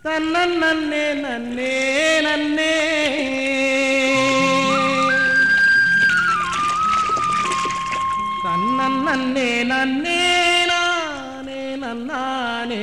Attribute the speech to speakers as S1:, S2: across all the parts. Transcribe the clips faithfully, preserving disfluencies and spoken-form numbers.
S1: தன்னே நன்னே நன்னே தன்னே நன்னே நானே நன்னானே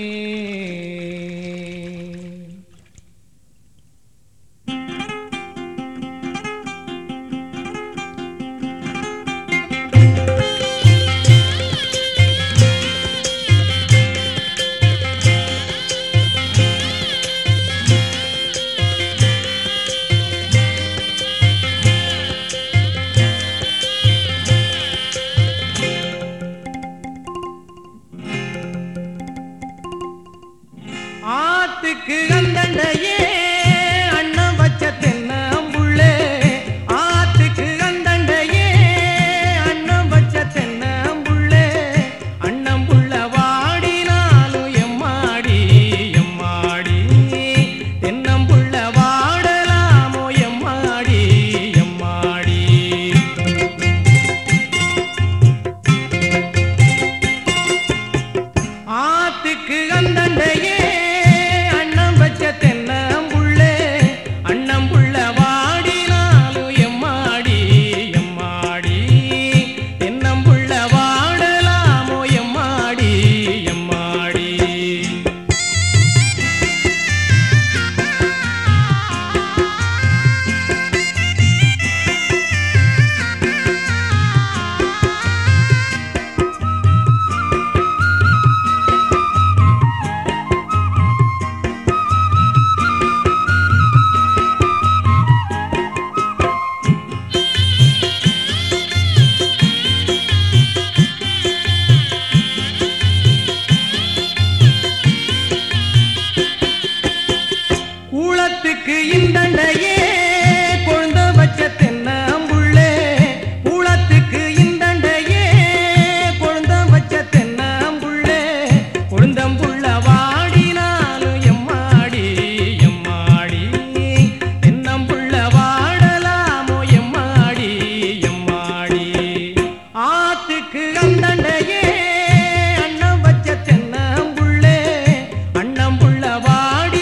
S1: ஆத்துக்கு அந்தண்டையே அண்ணன் வச்ச தென்னம்புள்ளே ஆத்துக்கு அந்தண்டையே அண்ணன் வச்ச தென்னம்புள்ளே அண்ணம்புள்ள வாடினாலும் எம்மாடி எம்மாடி தென்னம்புள்ள வாடலாமோ எம்மாடி எம்மாடி ஆத்துக்கு அந்தண்டையே தென்னம்புள்ளே அண்ணம்புள்ள வாடினாலும் எம்மாடி எம்மாடி தென்னம்புள்ள வாடலாமோ எம்மாடி எம்மாடி கூளத்துக்கு இந்தண்டையே கொழுந்த வச்ச தென்னம்புள்ளே கூளத்துக்கு இந்தண்டையே கொழுந்த வச்ச தென்னம்புள்ளே கொழுந்தம்புள்ள வாடினாலும் எம்மாடி எம்மாடி தென்னம்புள்ள வாடலாமோ எம்மாடி எம்மாடி ஆத்துக்கு அந்தண்டையே அண்ணன் வச்ச தென்னம்புள்ளே அண்ணம்புள்ள வாடி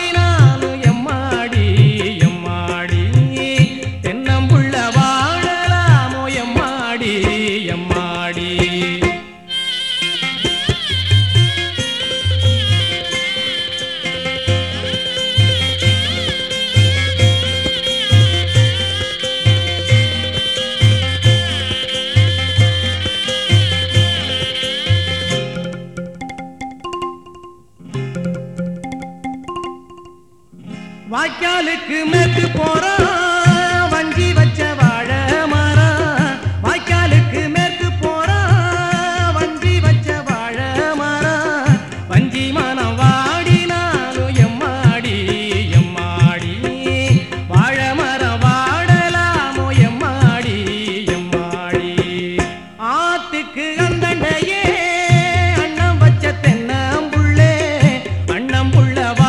S1: வாய்க்காலுக்கு மேற்கு போறான் வஞ்சி வச்ச வாழை மரம் வாய்க்காலுக்கு மேற்கு போறான் வஞ்சி வச்ச வாழை மரம் வஞ்சி மனம் வாடினாலும் எம்மாடி எம்மாடி வாழை மரம் வாடலாமோ எம்மாடி எம்மாடி ஆத்துக்கு அந்தண்டையே அண்ணன் வச்ச தென்னம்புள்ளே அண்ணம்புள்ள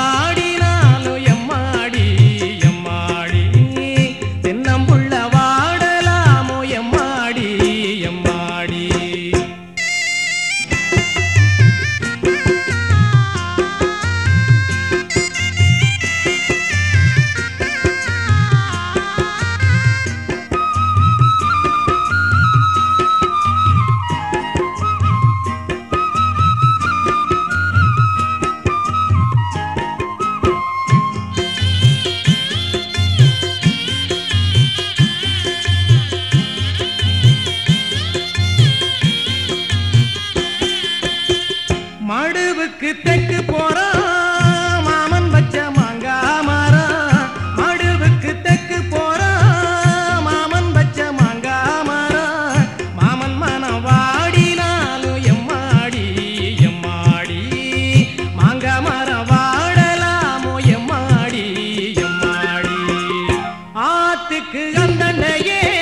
S1: மடுவுக்கு தெற்கு போறான் மாமன் வச்ச மாங்கா மரம் மடுவுக்கு தெற்கு போறான் மாமன் வச்ச மாங்கா மரம் மாமன் மனம் வாடினாலும் எம்மாடி எம்மாடி மாங்கா மரம் வாடலாமோ எம்மாடி எம்மாடி ஆத்துக்கு அந்தண்டையே